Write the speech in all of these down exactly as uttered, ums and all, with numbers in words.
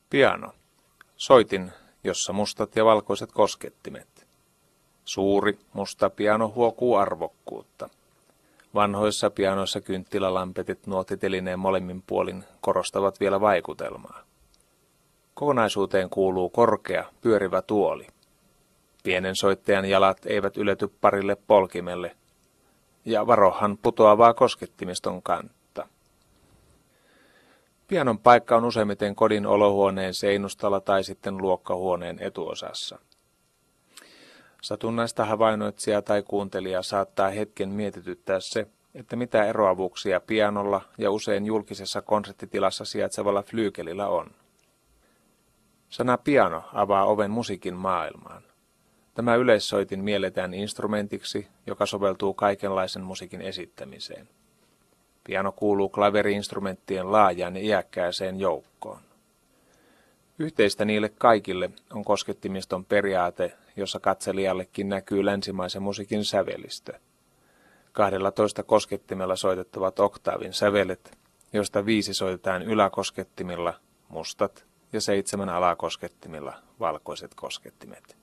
Piano. Soitin, jossa mustat ja valkoiset koskettimet. Suuri, musta piano huokuu arvokkuutta. Vanhoissa pianoissa kynttilälampetit nuotitelineen molemmin puolin korostavat vielä vaikutelmaa. Kokonaisuuteen kuuluu korkea, pyörivä tuoli. Pienen soittajan jalat eivät ylety parille polkimelle, ja varohan putoavaa koskettimiston kantta. Pianon paikka on useimmiten kodin olohuoneen seinustalla tai sitten luokkahuoneen etuosassa. Satunnaista havainnoitsijaa tai kuuntelijaa saattaa hetken mietityttää se, että mitä eroavuuksia pianolla ja usein julkisessa konserttitilassa sijaitsevalla flyykelillä on. Sana piano avaa oven musiikin maailmaan. Tämä yleissoitin mielletään instrumentiksi, joka soveltuu kaikenlaisen musiikin esittämiseen. Piano kuuluu klaveri-instrumenttien laajaan ja iäkkääseen joukkoon. Yhteistä niille kaikille on koskettimiston periaate, jossa katselijallekin näkyy länsimaisen musiikin sävelistö. kahdellatoista koskettimella soitettavat oktaavin sävelet, joista viisi soitetaan yläkoskettimilla, mustat, ja seitsemän alakoskettimilla, valkoiset koskettimet.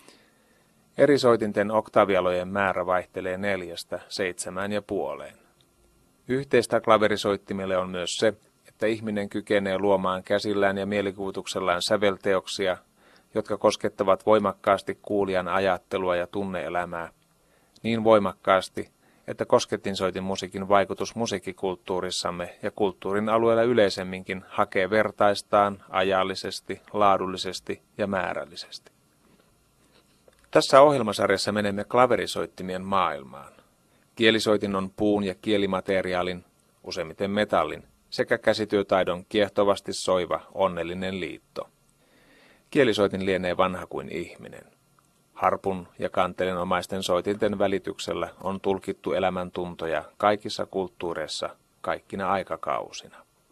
Eri soitinten oktaavialojen määrä vaihtelee neljästä seitsemään ja puoleen. Yhteistä klaverisoittimille on myös se, että ihminen kykenee luomaan käsillään ja mielikuvituksellaan sävelteoksia, jotka koskettavat voimakkaasti kuulijan ajattelua ja tunneelämää, niin voimakkaasti, että koskettinsoitin musiikin vaikutus musiikkikulttuurissamme ja kulttuurin alueella yleisemminkin hakee vertaistaan ajallisesti, laadullisesti ja määrällisesti. Tässä ohjelmasarjassa menemme klaverisoittimien maailmaan. Kielisoitin on puun ja kielimateriaalin, useimmiten metallin, sekä käsityötaidon kiehtovasti soiva onnellinen liitto. Kielisoitin lienee vanha kuin ihminen. Harpun ja kantelenomaisten soitinten välityksellä on tulkittu elämäntuntoja kaikissa kulttuureissa, kaikkina aikakausina.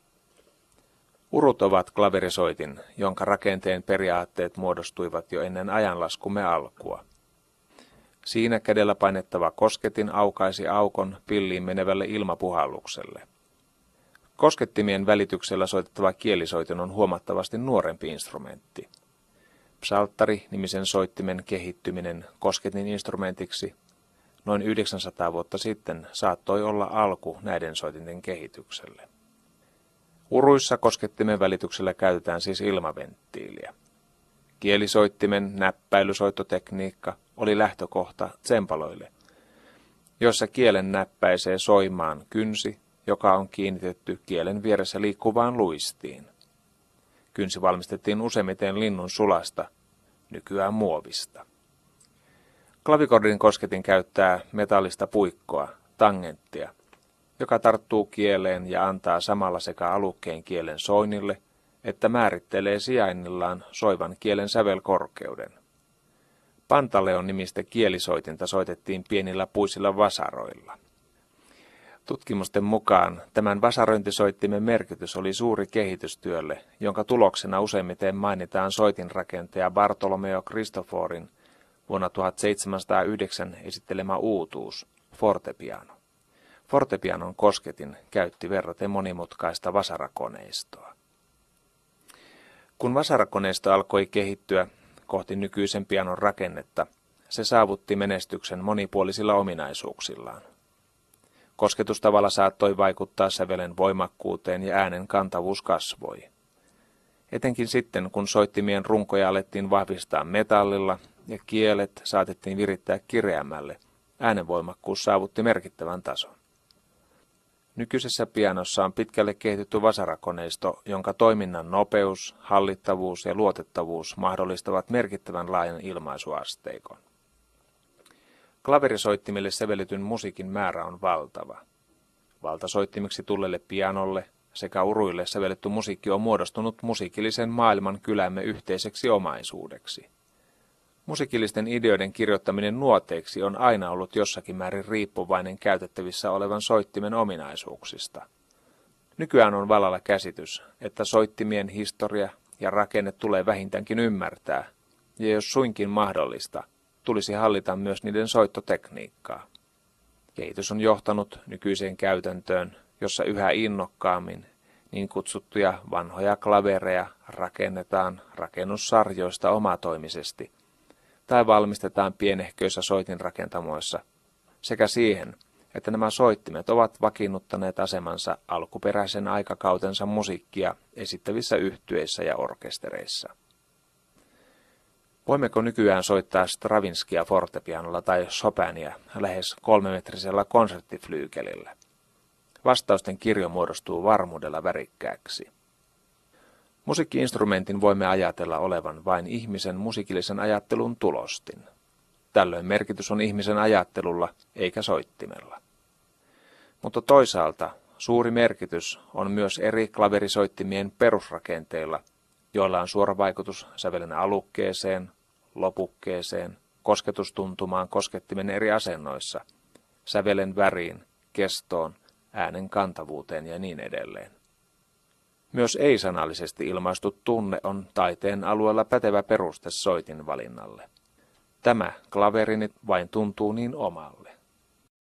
Urut ovat klaverisoitin, jonka rakenteen periaatteet muodostuivat jo ennen ajanlaskumme alkua. Siinä kädellä painettava kosketin aukaisi aukon pilliin menevälle ilmapuhallukselle. Koskettimien välityksellä soitettava kielisoitin on huomattavasti nuorempi instrumentti. Psalttari-nimisen soittimen kehittyminen kosketin instrumentiksi noin yhdeksänsataa vuotta sitten saattoi olla alku näiden soitinten kehitykselle. Uruissa koskettimen välityksellä käytetään siis ilmaventtiiliä. Kielisoittimen näppäilysoittotekniikka oli lähtökohta tsempaloille, jossa kielen näppäisee soimaan kynsi, joka on kiinnitetty kielen vieressä liikkuvaan luistiin. Kynsi valmistettiin useimmiten linnun sulasta, nykyään muovista. Klavikordin kosketin käyttää metallista puikkoa, tangenttia, joka tarttuu kieleen ja antaa samalla sekä alukkeen kielen soinnille, että määrittelee sijainnillaan soivan kielen sävelkorkeuden. Pantaleon nimistä kielisoitinta soitettiin pienillä puisilla vasaroilla. Tutkimusten mukaan tämän vasarointisoittimen merkitys oli suuri kehitystyölle, jonka tuloksena useimmiten mainitaan soitinrakentaja Bartolomeo Cristoforin vuonna tuhatseitsemänsataayhdeksän esittelemä uutuus, fortepiano. Fortepianon kosketin käytti verraten monimutkaista vasarakoneistoa. Kun vasarakoneisto alkoi kehittyä kohti nykyisen pianon rakennetta, se saavutti menestyksen monipuolisilla ominaisuuksillaan. Kosketustavalla saattoi vaikuttaa sävelen voimakkuuteen ja äänen kantavuus kasvoi. Etenkin sitten, kun soittimien runkoja alettiin vahvistaa metallilla ja kielet saatettiin virittää kireämmälle, äänenvoimakkuus saavutti merkittävän tason. Nykyisessä pianossa on pitkälle kehitetty vasarakoneisto, jonka toiminnan nopeus, hallittavuus ja luotettavuus mahdollistavat merkittävän laajan ilmaisuasteikon. Klaverisoittimille sävelletyn musiikin määrä on valtava. Valtasoittimiksi tulleelle pianolle sekä uruille sävelletty musiikki on muodostunut musiikillisen maailman kylämme yhteiseksi omaisuudeksi. Musiikillisten ideoiden kirjoittaminen nuoteiksi on aina ollut jossakin määrin riippuvainen käytettävissä olevan soittimen ominaisuuksista. Nykyään on vallalla käsitys, että soittimien historia ja rakenne tulee vähintäänkin ymmärtää, ja jos suinkin mahdollista, tulisi hallita myös niiden soittotekniikkaa. Kehitys on johtanut nykyiseen käytäntöön, jossa yhä innokkaammin Niin kutsuttuja vanhoja klavereja rakennetaan rakennussarjoista omatoimisesti tai valmistetaan pienehköissä soitinrakentamoissa sekä siihen, että nämä soittimet ovat vakiinnuttaneet asemansa alkuperäisen aikakautensa musiikkia esittävissä yhtyeissä ja orkestereissa. Voimmeko nykyään soittaa Stravinskia fortepianolla tai Chopinia lähes kolmemetrisellä konserttiflyykelillä? Vastausten kirjo muodostuu varmuudella värikkääksi. Musiikki-instrumentin voimme ajatella olevan vain ihmisen musiikillisen ajattelun tulostin. Tällöin merkitys on ihmisen ajattelulla eikä soittimella. Mutta toisaalta suuri merkitys on myös eri klaverisoittimien perusrakenteilla, joilla on suora vaikutus sävelen alukkeeseen, lopukkeeseen, kosketustuntumaan koskettimen eri asennoissa, sävelen väriin, kestoon, äänen kantavuuteen ja niin edelleen. Myös ei-sanallisesti ilmaistu tunne on taiteen alueella pätevä peruste soitin valinnalle. Tämä klaverini vain tuntuu niin omalle.